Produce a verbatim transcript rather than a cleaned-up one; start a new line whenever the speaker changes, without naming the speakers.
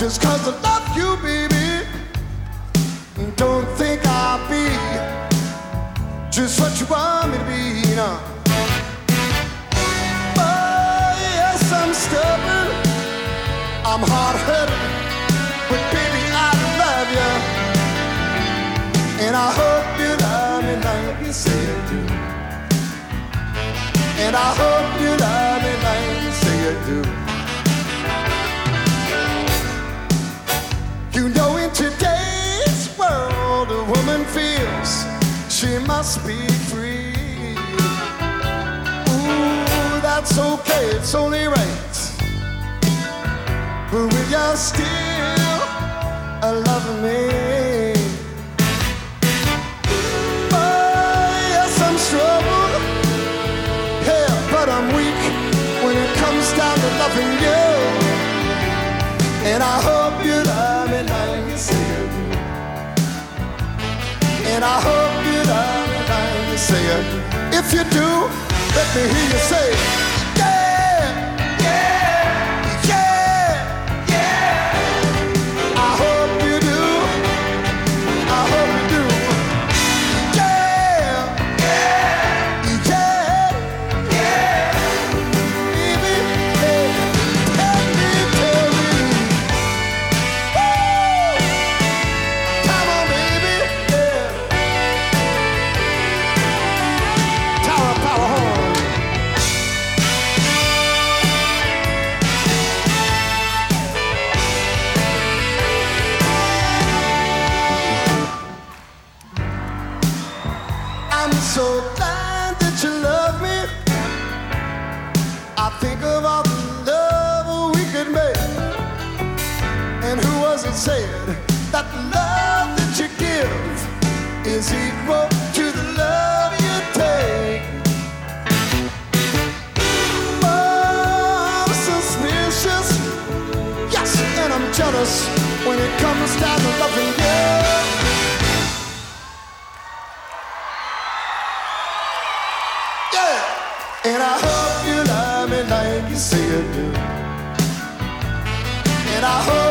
Just 'cause I love you, baby, don't think I'll be just what you want me to be, you know. Oh, yes, I'm stubborn, I'm hard-headed, but baby, I love you, and I hope you love me like you say you do. And I hope you love me like you say you do. You know, in today's world, a woman feels she must be free. Ooh, that's okay, it's only right. But will you still love me? Oh, yes, I'm strong, yeah, but I'm weak when it comes down to loving you. And I hope you love me like you say you do. And I hope you love me like you say you do. If you do, let me hear you say, yeah, yeah, yeah, yeah. I hope you do. I hope you do. Yeah, yeah, yeah, yeah. Baby, hey, tell me, tell me. Come on, baby, yeah. Tower power horn. I'm so glad that you love me. I think of all the love we could make. And who was it said that the love that you give is equal to the love you take? Oh, I'm suspicious, yes, and I'm jealous when it comes down to loving you. Yeah, and I hope you love me like you say you do. And I hope